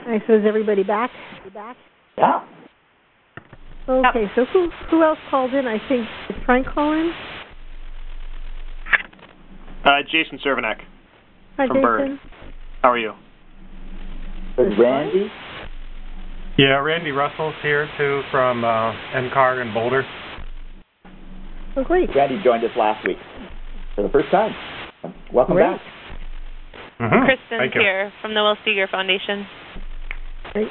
Hi, so is everybody back? Yeah. Okay, so who else called in? I think, did Frank call in? Jason Cervenak Hi, from Jason. Bird. How are you? Is Randy? Yeah, Randy Russell's here, too, from NCAR in Boulder. Oh, great. Randy joined us last week for the first time. Welcome back. Mm-hmm. Kristen's here from the Will Steger Foundation. Great.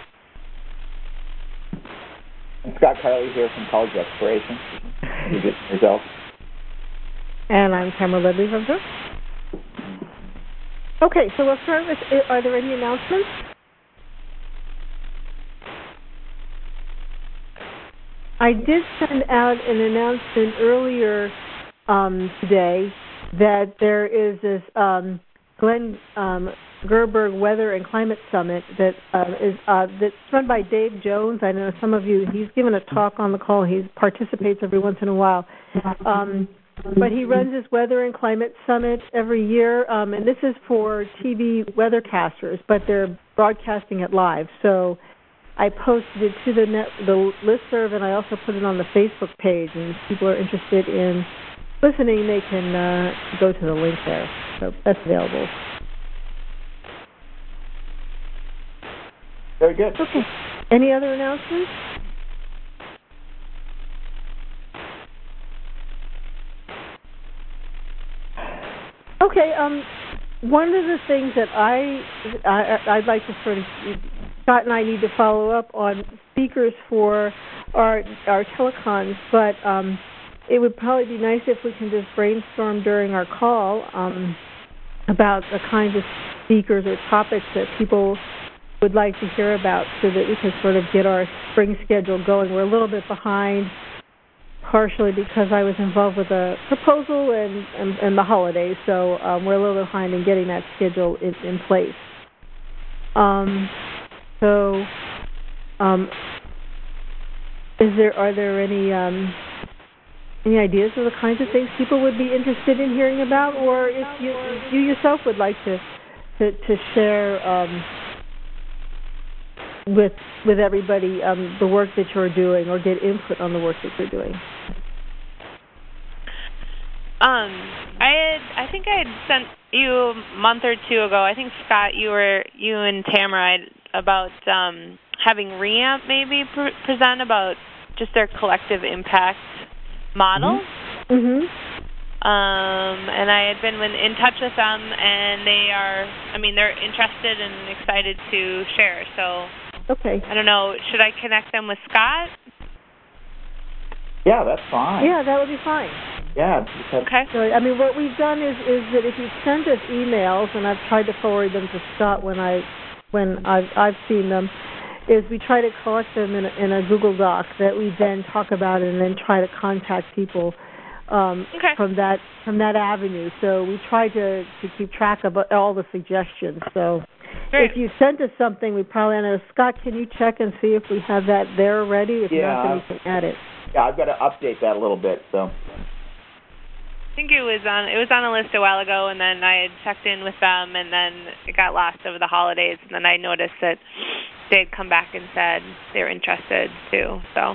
And Scott Carley here from College Exploration. Yourself. And I'm Tamara Ledley from Brook. Okay, so we'll start with, are there any announcements? I did send out an announcement earlier today that there is this Glenn Gerberg Weather and Climate Summit that that's run by Dave Jones. I know some of you, he's given a talk on the call. He participates every once in a while. But he runs this Weather and Climate Summit every year, and this is for TV weathercasters, but they're broadcasting it live. So I posted it to the listserv, and I also put it on the Facebook page, and if people are interested in listening, they can go to the link there. So that's available. Very good. Okay. Any other announcements? Okay. One of the things that I'd like to sort of, Scott and I need to follow up on speakers for our telecons, but it would probably be nice if we can just brainstorm during our call about the kinds of speakers or topics that people would like to hear about so that we can sort of get our spring schedule going. We're a little bit behind, partially because I was involved with a proposal and the holidays, so we're a little behind in getting that schedule in place. Are there any ideas of the kinds of things people would be interested in hearing about, or if you yourself would like to share with everybody the work that you're doing, or get input on the work that you're doing? I think I had sent you a month or two ago. I think Scott, you and Tamara about having REAMP maybe present about just their collective impact model. Mm-hmm. And I had been in touch with them, and they're interested and excited to share. So, okay. I don't know, should I connect them with Scott? Yeah, that's fine. Yeah, that would be fine. Yeah. Okay. So, what we've done is that if you send us emails, and I've tried to forward them to Scott when I've seen them, is we try to collect them in a Google Doc that we then talk about and then try to contact people from that avenue. So we try to keep track of all the suggestions. So Great. If you sent us something, we probably know. Scott, can you check and see if we have that there already? If not, then we can add it. Yeah, I've got to update that a little bit. So I think it was on a list a while ago, and then I had checked in with them, and then it got lost over the holidays, and then I noticed that they'd come back and said they were interested too. So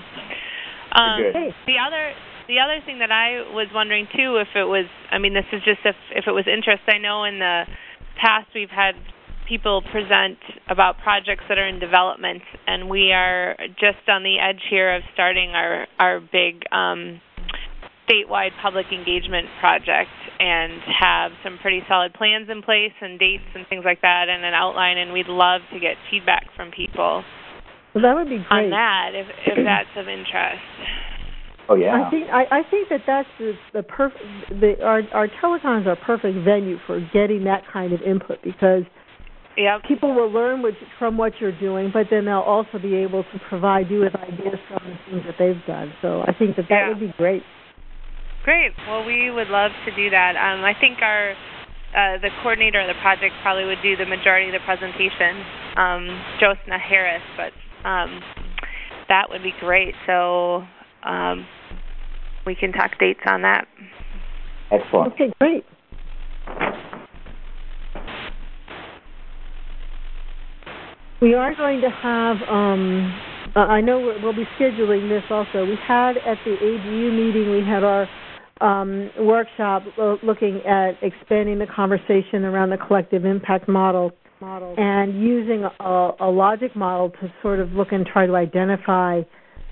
the other thing that I was wondering too, if it was, this is just if it was interest. I know in the past we've had people present about projects that are in development, and we are just on the edge here of starting our big statewide public engagement project, and have some pretty solid plans in place and dates and things like that, and an outline, and we'd love to get feedback from people. Well, that would be great. On that, if that's of interest. Oh yeah. I think that's the perfect. Our telecons are a perfect venue for getting that kind of input, because people will learn from what you're doing, but then they'll also be able to provide you with ideas from the things that they've done. So I think that would be great. Great. Well, we would love to do that. I think the coordinator of the project probably would do the majority of the presentation, Josna Harris, but that would be great. So we can talk dates on that. Excellent. Okay, great. We are going to have, I know we'll be scheduling this also. We had at the AGU meeting, we had our workshop looking at expanding the conversation around the collective impact model and using a logic model to sort of look and try to identify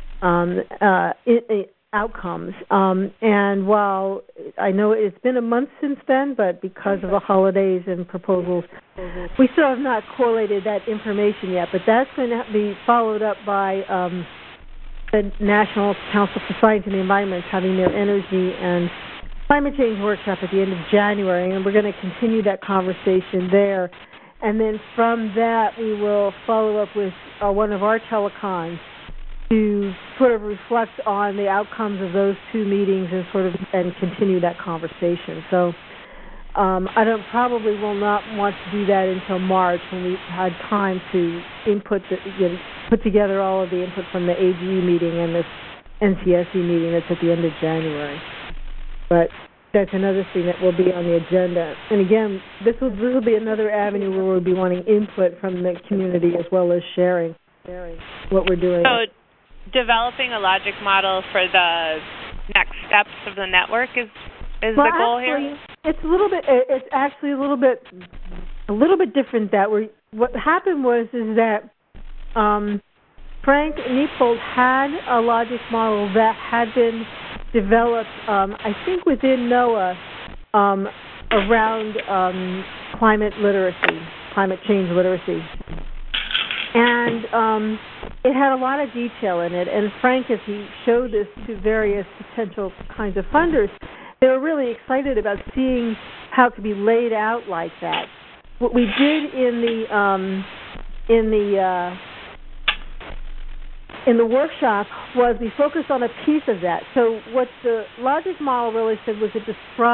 outcomes. And while I know it's been a month since then, but because of the holidays and proposals, we still have not correlated that information yet. But that's going to be followed up by the National Council for Science and the Environment having their energy and climate change workshop at the end of January, and we're going to continue that conversation there. And then from that, we will follow up with one of our telecons to sort of reflect on the outcomes of those two meetings and continue that conversation. So I probably will not want to do that until March when we've had time to put together all of the input from the AGU meeting and this NCSE meeting that's at the end of January. But that's another thing that will be on the agenda. And again, this will be another avenue where we'll be wanting input from the community as well as sharing what we're doing. So developing a logic model for the next steps of the network is the goal here? It's actually a little bit different. What happened was that Frank Neipold had a logic model that had been developed, I think, within NOAA around climate change literacy. And it had a lot of detail in it. And Frank, as he showed this to various potential kinds of funders, they were really excited about seeing how it could be laid out like that. What we did in the workshop was we focused on a piece of that. So what the logic model really said was it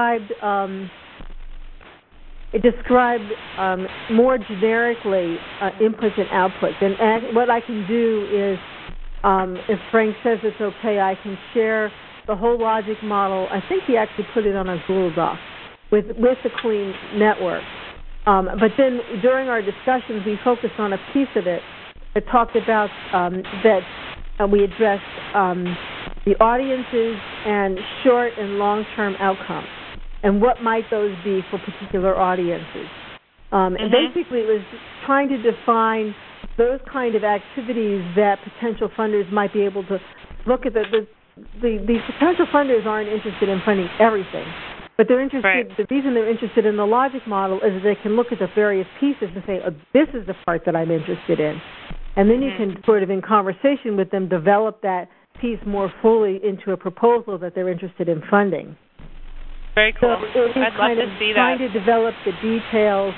described more generically inputs and outputs. And what I can do is, if Frank says it's okay, I can share the whole logic model. I think he actually put it on a Google Doc with the Clean Network. But then during our discussions, we focused on a piece of it that talked about we addressed the audiences and short and long-term outcomes. And what might those be for particular audiences? And basically it was trying to define those kind of activities that potential funders might be able to look at. The potential funders aren't interested in funding everything, but they're interested. Right. The reason they're interested in the logic model is that they can look at the various pieces and say, this is the part that I'm interested in. And then you can sort of, in conversation with them, develop that piece more fully into a proposal that they're interested in funding. Very cool. So I'd love to see that. Trying to develop the details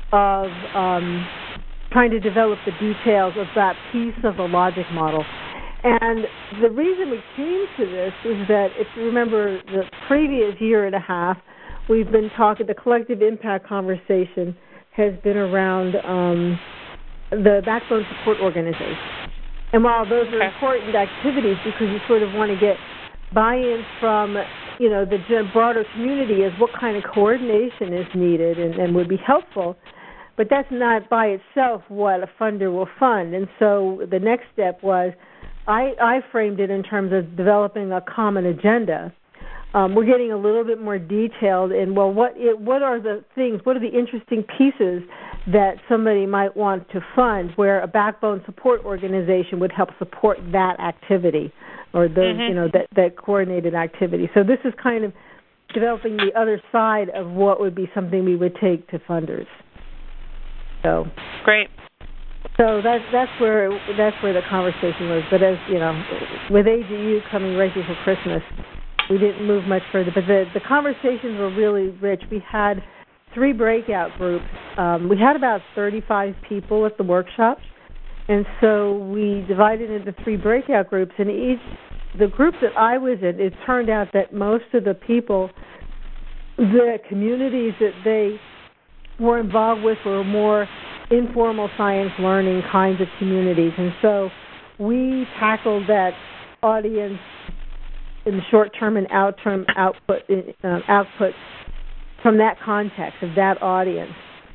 of that piece of the logic model. And the reason we came to this is that, if you remember the previous year and a half, we've been talking, the collective impact conversation has been around the backbone support organization. And while those are important activities because you sort of want to get buy-in from the broader community as what kind of coordination is needed and would be helpful, but that's not by itself what a funder will fund. And so the next step was I framed it in terms of developing a common agenda. We're getting a little bit more detailed in, what are the things, what are the interesting pieces that somebody might want to fund where a backbone support organization would help support that activity or those, that coordinated activity. So this is kind of developing the other side of what would be something we would take to funders. So great. So that's where the conversation was. But as you know, with AGU coming right before Christmas, we didn't move much further. But the conversations were really rich. We had 3 breakout groups. We had about 35 people at the workshop, and so we divided into 3 breakout groups. And the group that I was in, it turned out that most of the people, the communities that they were involved with were more informal science learning kinds of communities. And so we tackled that audience in the short-term and output from that context of that audience.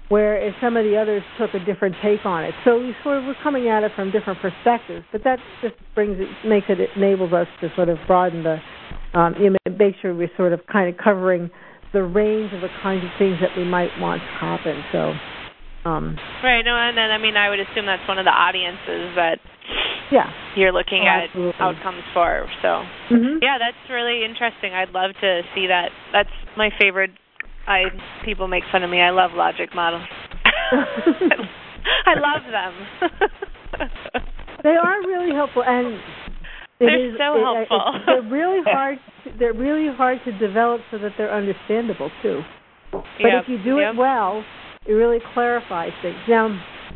whereas some of the others took a different take on it. So we sort of were coming at it from different perspectives, but that just enables us to sort of broaden the, make sure we're sort of kind of covering the range of the kinds of things that we might want to happen. So. Right. No, and then I would assume that's one of the audiences that you're looking at outcomes for. So yeah, that's really interesting. I'd love to see that. That's my favorite. People make fun of me. I love logic models. I love them. They are really helpful, and they're so helpful. They're really hard. They're really hard to develop so that they're understandable too. But if you do it well, it really clarifies things. Now,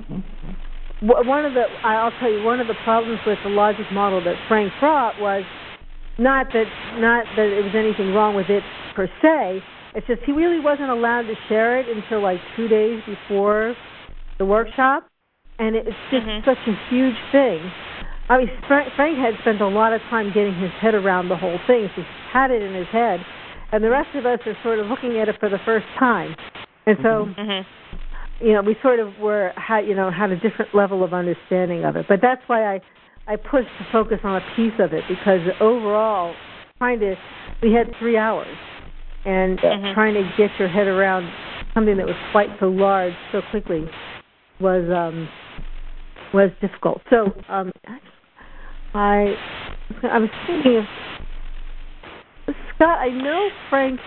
I'll tell you, one of the problems with the logic model that Frank brought was not that it was anything wrong with it per se. It's just he really wasn't allowed to share it until like 2 days before the workshop, and it's just such a huge thing. I mean, Frank had spent a lot of time getting his head around the whole thing, so he had it in his head, and the rest of us are sort of looking at it for the first time. And so, we sort of had a different level of understanding of it. But that's why I pushed to focus on a piece of it, because overall, we had 3 hours, and trying to get your head around something that was quite so large so quickly was difficult. So I was thinking of Scott. I know Frank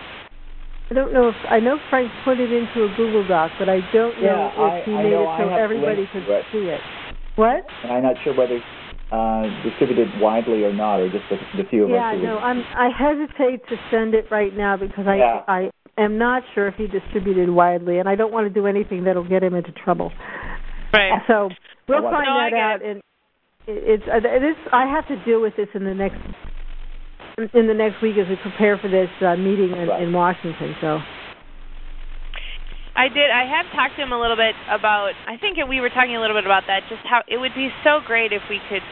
put it into a Google Doc, but I don't know if he made it so everybody could see it. What? And I'm not sure whether distributed widely or not, or just the few of us. Yeah, no, I hesitate to send it right now because I am not sure if he distributed widely, and I don't want to do anything that'll get him into trouble. Right. So we'll find that out. And I have to deal with this in the next week as we prepare for this meeting in Washington. So I have talked to him a little bit about, I think we were talking a little bit about that, just how it would be so great if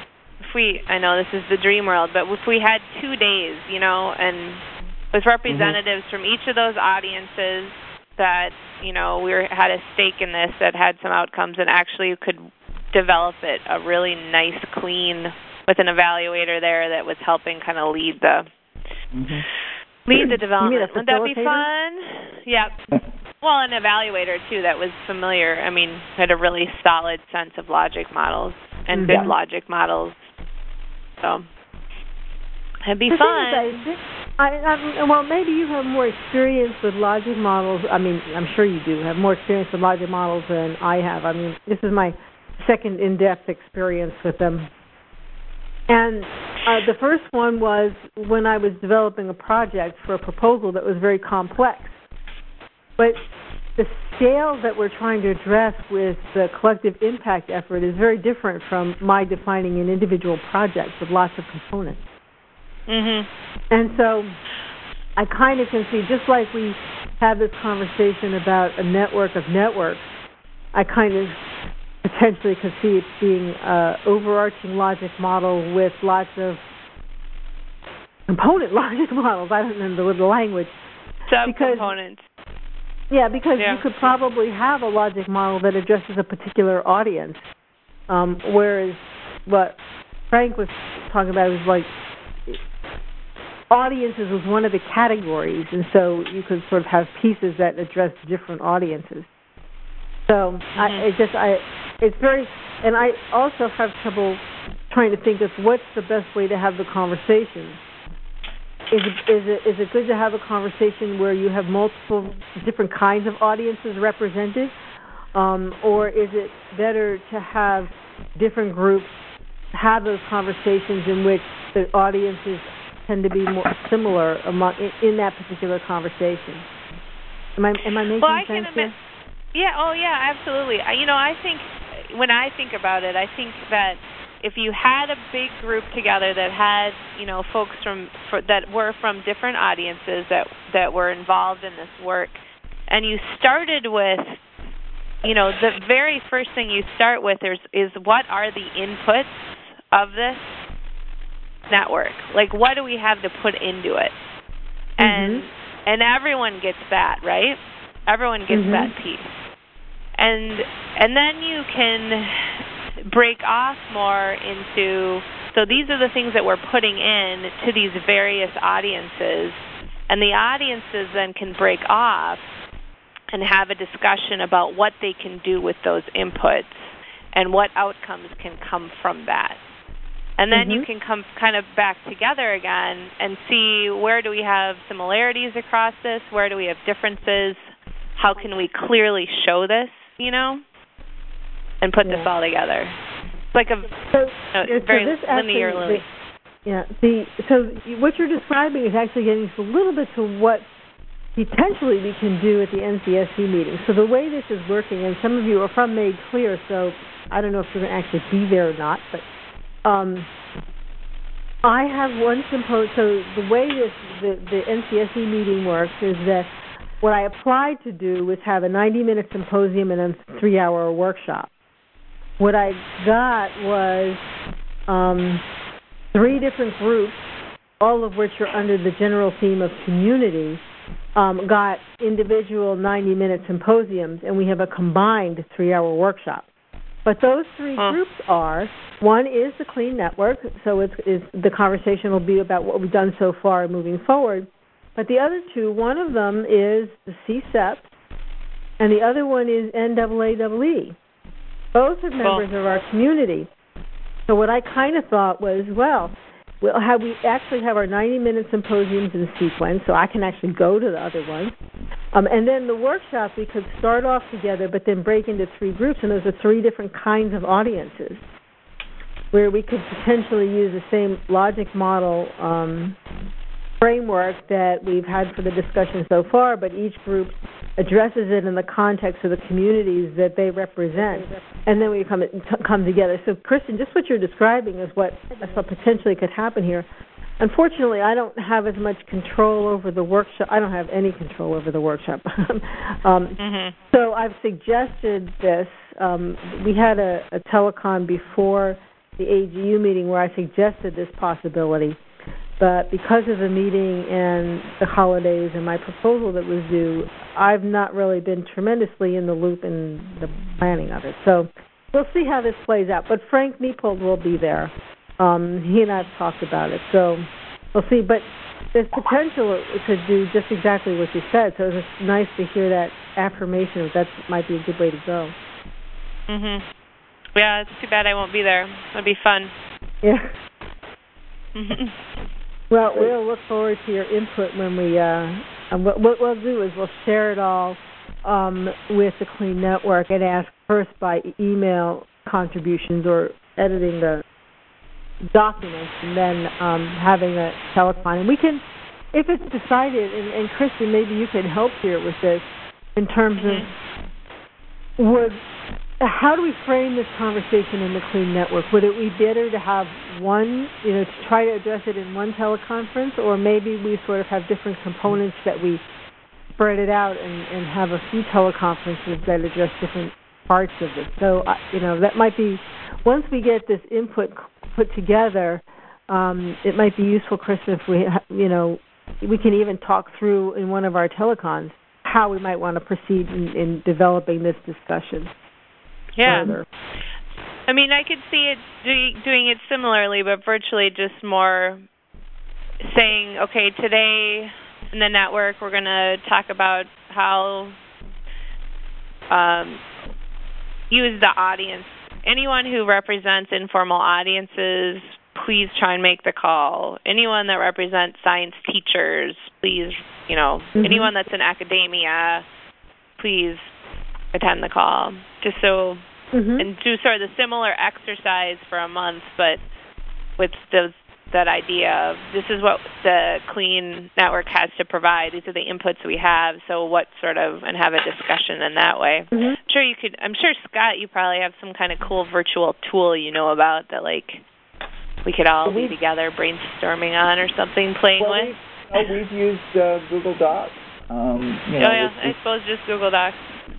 I know this is the dream world, but if we had 2 days, and with representatives from each of those audiences that, had a stake in this, that had some outcomes, and actually could develop it a really nice, clean, with an evaluator there that was helping kind of lead the development. Wouldn't that be fun? Yep. Well, an evaluator, too, that was familiar. I mean, had a really solid sense of logic models and good logic models. So it'd be fun. Well, maybe you have more experience with logic models. I mean, I'm sure you do have more experience with logic models than I have. I mean, this is my second in-depth experience with them. And the first one was when I was developing a project for a proposal that was very complex. But the scale that we're trying to address with the collective impact effort is very different from my defining an individual project with lots of components. And so I kind of can see, just like we have this conversation about a network of networks, I kind of potentially could see it being an overarching logic model with lots of component logic models. I don't remember the language. Subcomponents. Because you could probably have a logic model that addresses a particular audience, whereas what Frank was talking about was like audiences was one of the categories, and so you could sort of have pieces that address different audiences. So it's very, and I also have trouble trying to think of what's the best way to have the conversation. Is it good to have a conversation where you have multiple different kinds of audiences represented, or is it better to have different groups have those conversations in which the audiences tend to be more similar in that particular conversation? Am I making sense here? Yeah. Oh, yeah. Absolutely. I think when I think about it, I think that if you had a big group together that had, folks that were from different audiences that were involved in this work, and you started with, the very first thing you start with is what are the inputs of this network? Like, what do we have to put into it? And everyone gets that, right? Everyone gets that piece. And then you can break off more into, so these are the things that we're putting in to these various audiences, and the audiences then can break off and have a discussion about what they can do with those inputs and what outcomes can come from that. And then you can come kind of back together again and see, where do we have similarities across this, where do we have differences, how can we clearly show this, and put this all together. It's like very linearly. So what you're describing is actually getting a little bit to what potentially we can do at the NCSC meeting. So the way this is working, and some of you are from Made Clear, so I don't know if you're going to actually be there or not, but I have one component. So the way the NCSC meeting works is that what I applied to do was have a 90-minute symposium and a 3-hour workshop. What I got was 3 different groups, all of which are under the general theme of community, got individual 90-minute symposiums, and we have a combined 3-hour workshop. But those 3 groups are, one is the Clean Network, so the conversation will be about what we've done so far moving forward. But the other 2, one of them is the CSEP, and the other one is NAAWE. Both are members of our community. So what I kind of thought was, we actually have our 90-minute symposiums in sequence, so I can actually go to the other ones. And then the workshop, we could start off together, but then break into 3 groups, and those are 3 different kinds of audiences, where we could potentially use the same logic model framework that we've had for the discussion so far, but each group addresses it in the context of the communities that they represent, and then we come together. So, Kristen, just what you're describing is what I thought potentially could happen here. Unfortunately, I don't have as much control over the workshop. I don't have any control over the workshop. So I've suggested this. We had a telecon before the AGU meeting where I suggested this possibility. But because of the meeting and the holidays and my proposal that was due, I've not really been tremendously in the loop in the planning of it. So we'll see how this plays out. But Frank Niepold will be there. He and I have talked about it. So we'll see. But there's potential to do just exactly what you said. So it's nice to hear that affirmation. That might be a good way to go. Yeah, it's too bad I won't be there. It'll be fun. Yeah. Well, we'll look forward to your input when we. What we'll do is we'll share it all with the Clean Network and ask first by email contributions or editing the documents, and then having a telethon. And we can, if it's decided, and Kristen, maybe you can help here with this in terms of how do we frame this conversation in the Clean Network? Would it be better to have one, to try to address it in one teleconference, or maybe we sort of have different components that we spread it out and have a few teleconferences that address different parts of it? So, that might be, once we get this input put together, it might be useful, Kristen, if we can even talk through in one of our telecons how we might want to proceed in developing this discussion. Yeah. Further. I mean, I could see it doing it similarly, but virtually just more saying, okay, today in the network we're going to talk about how use the audience. Anyone who represents informal audiences, please try and make the call. Anyone that represents science teachers, please, anyone that's in academia, please attend the call. Just so, and do sort of the similar exercise for a month, but with that idea of this is what the Clean Network has to provide. These are the inputs we have. So what and have a discussion in that way. I'm sure, Scott, you probably have some kind of cool virtual tool about that, we could all be together brainstorming on or something, playing with. We've used Google Docs. I suppose just Google Docs.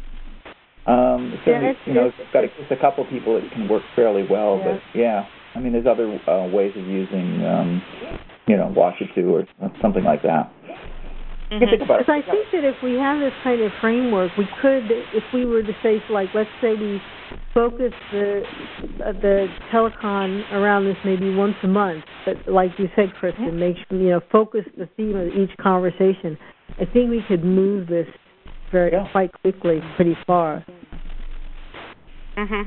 It's got just a couple people that can work fairly well, but there's other ways of using, Watch-It or something like that. You think about it. Because I think that if we have this kind of framework, we could, if we were to say, like, let's say we focus the telecon around this maybe once a month, but like you said, Kristen, focus the theme of each conversation. I think we could move this quite quickly, pretty far. Mhm.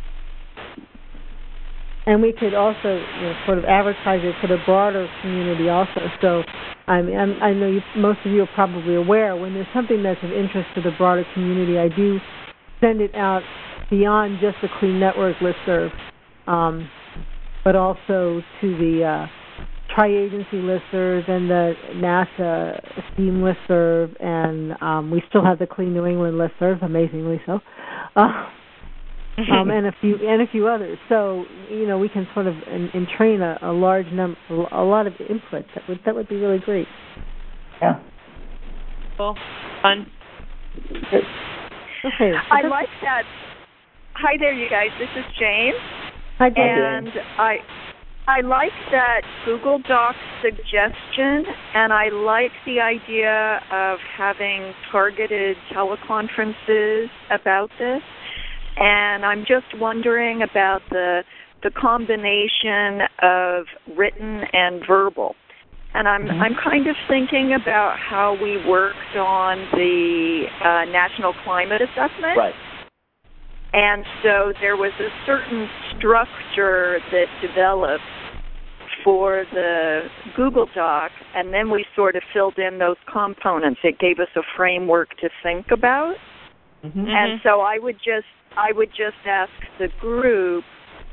And we could also sort of advertise it to the broader community also. So I know most of you are probably aware, when there's something that's of interest to the broader community, I do send it out beyond just the Clean Network listserv, but also to the tri-agency listserv and the NASA STEAM listserv, and we still have the Clean New England listserv, amazingly so. And a few others. So we can sort of entrain a large number, a lot of input. That would be really great. Yeah. Cool. Fun. Good. Okay. I like that. Hi there, you guys. This is Jane. Hi, Jane. And I like that Google Docs suggestion, and I like the idea of having targeted teleconferences about this. And I'm just wondering about the combination of written and verbal. And I'm kind of thinking about how we worked on the National Climate Assessment. Right. And so there was a certain structure that developed for the Google Doc, and then we sort of filled in those components. It gave us a framework to think about. Mm-hmm. And so I would just ask the group,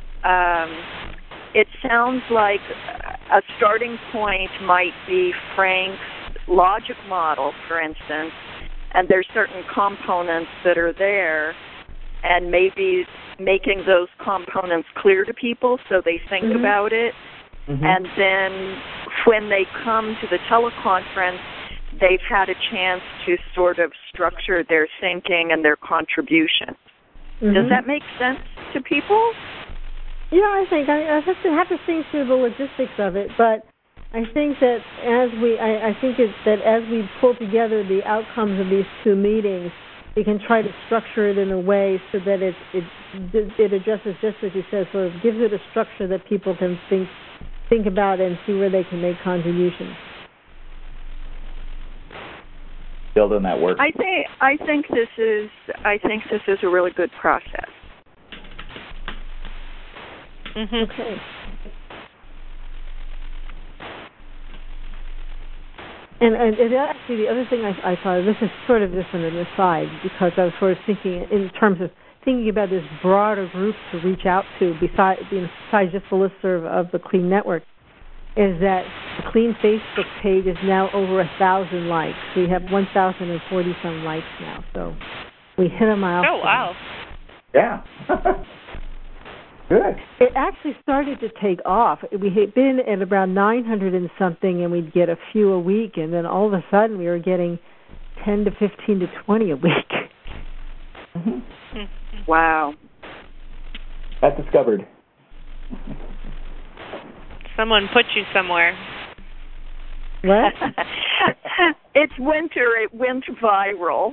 it sounds like a starting point might be Frank's logic model, for instance, and there's certain components that are there, and maybe making those components clear to people so they think about it. Mm-hmm. And then when they come to the teleconference, they've had a chance to sort of structure their thinking and their contribution. Mm-hmm. Does that make sense to people? Yeah, I think I have to think through the logistics of it, but I think that as we pull together the outcomes of these two meetings, we can try to structure it in a way so that it addresses, just as you said, sort of gives it a structure that people can think about and see where they can make contributions. Build on that work. I think this is a really good process. Mm-hmm. Okay. And actually, the other thing I thought, this is sort of just an aside, because I was sort of thinking in terms of thinking about this broader group to reach out to, besides just the listserv of the Clean Network, is that the Clean Facebook page is now over 1,000 likes. We have 1,040 some likes now, so we hit a milestone. Oh, wow. Yeah. Good. It actually started to take off. We had been at around 900 and something, and we'd get a few a week, and then all of a sudden we were getting 10 to 15 to 20 a week. Mm-hmm. Wow. Got discovered. Someone put you somewhere. What? It's winter. It went viral.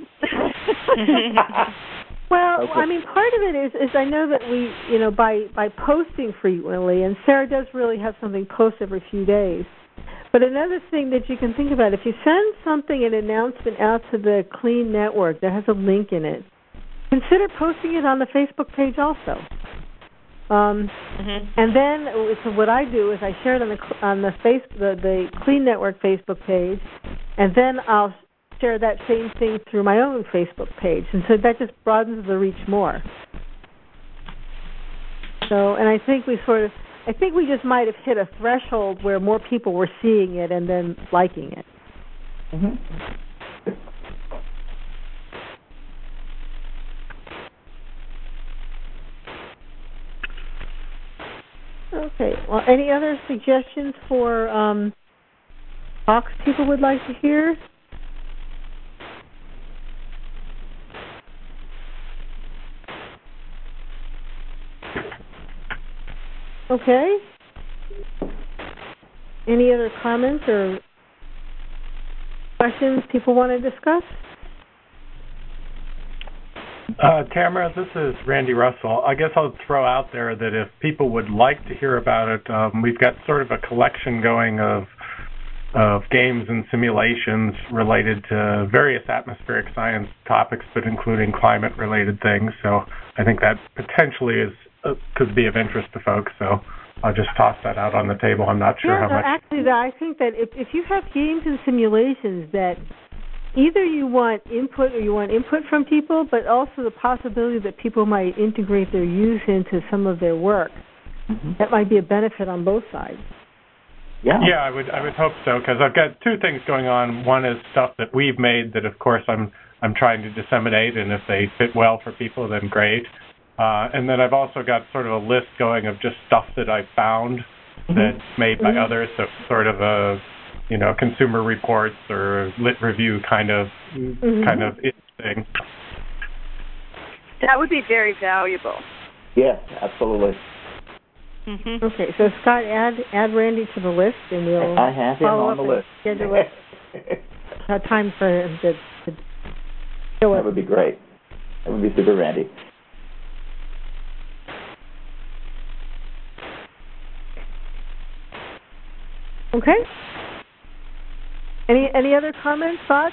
Well, okay. I mean, part of it is I know that we, by posting frequently, and Sarah does really have something post every few days. But another thing that you can think about, if you send an announcement out to the Clean Network that has a link in it, consider posting it on the Facebook page also. And then, so what I do is I share it on the Clean Network Facebook page, and then I'll share that same thing through my own Facebook page, and so that just broadens the reach more. So, and I think we just might have hit a threshold where more people were seeing it and then liking it. Mm-hmm. Okay. Well, any other suggestions for talks people would like to hear? Okay. Any other comments or questions people want to discuss? Tamara, this is Randy Russell. I guess I'll throw out there that if people would like to hear about it, we've got sort of a collection going of games and simulations related to various atmospheric science topics, but including climate-related things. So I think that potentially could be of interest to folks. So I'll just toss that out on the table. I'm not sure how much. Actually, I think that if you have games and simulations that either you want input from people, but also the possibility that people might integrate their use into some of their work, that might be a benefit on both sides. Yeah, I would hope so, because I've got two things going on. One is stuff that we've made that, of course, I'm trying to disseminate, and if they fit well for people, then great. And then I've also got sort of a list going of just stuff that I found that's made by others, so sort of a consumer reports or lit review kind of thing. That would be very valuable. Yes, absolutely. Okay, so Scott, add Randy to the list, and we'll I have him on the list. Schedule it. Time for him to show it. That would be great. That would be super, Randy. Okay. Any other comments, thoughts?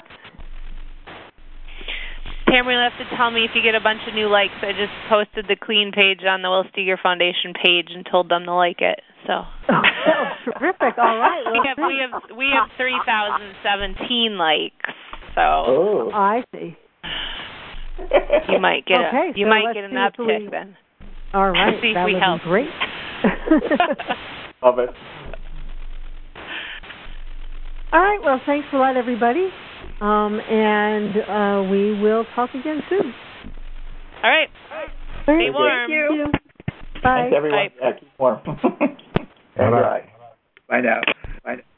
Tamara, you'll have to tell me if you get a bunch of new likes. I just posted the clean page on the Will Steger Foundation page and told them to like it. So. Oh, that was terrific. All right. Well, we have 3,017 likes. So. Oh. I see. You might get an uptick we... then. All right. See if that we would help. be great. Love it. All right. Well, thanks a lot, everybody. And we will talk again soon. All right. Stay warm. Thank you. Bye. Thanks, everyone. Bye. Yeah, keep warm. Bye. Bye now. Bye.